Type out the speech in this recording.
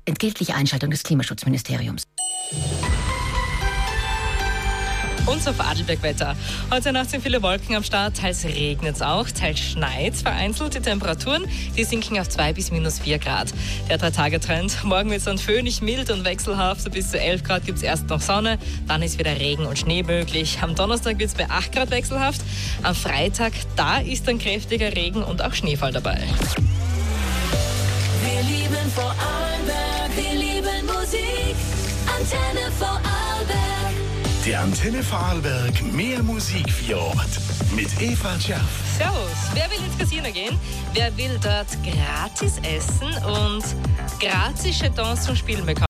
Entgeltliche Einschaltung des Klimaschutzministeriums. Unser Vorarlberg-Wetter. Heute Nacht sind viele Wolken am Start, teils regnet es auch, teils schneit vereinzelt. Die Temperaturen, die sinken auf 2 bis minus 4 Grad. Der 3-Tage-Trend. Morgen wird es dann föhnig, mild und wechselhaft. So bis zu 11 Grad gibt es erst noch Sonne, dann ist wieder Regen und Schnee möglich. Am Donnerstag wird es bei 8 Grad wechselhaft. Am Freitag, da ist dann kräftiger Regen und auch Schneefall dabei. Wir lieben Vorarlberg, wir lieben Musik. Antenne Vorarlberg. Der Antenne Vorarlberg mehr Musik für Ort mit Eva Scherf. Servus. Wer will ins Casino gehen? Wer will dort gratis essen und gratis Jetons zum Spielen bekommen?